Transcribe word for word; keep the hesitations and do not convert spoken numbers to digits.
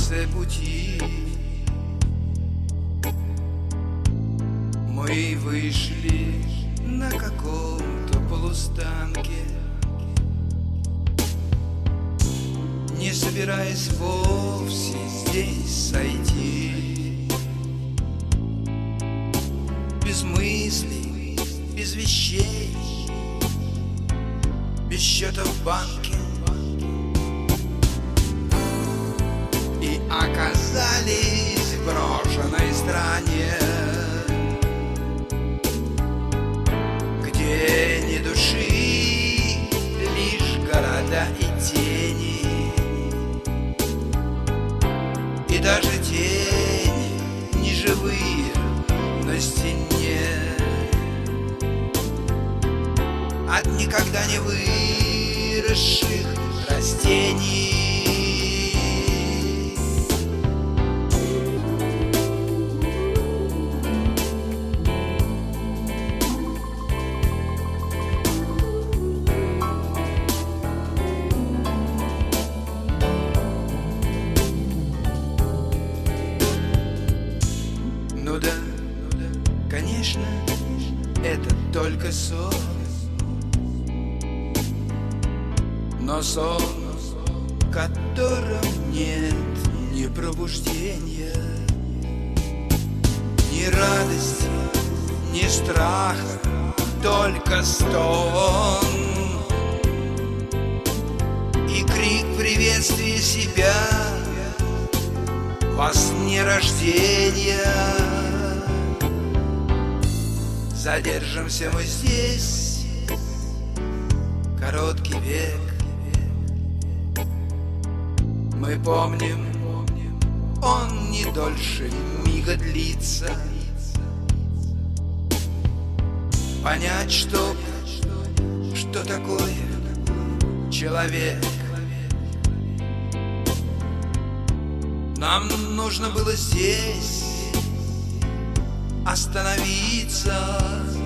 конце пути мы вышли на каком-то полустанке, не собираясь вовсе здесь сойти. Без мыслей, без вещей, без счета в банке, и оказались в брошенной стране, где ни души, лишь города и тени, и даже тени неживые на стене от никогда не выросших растений. Ну да, конечно, это только сон, но сон, в котором нет ни пробуждения, ни радости, ни страха, только стон и крик приветствия себя во сне рождения. Задержимся мы здесь короткий век. Мы помним, он не дольше мига длится. Понять, что, что такое человек, нам нужно было здесь остановиться.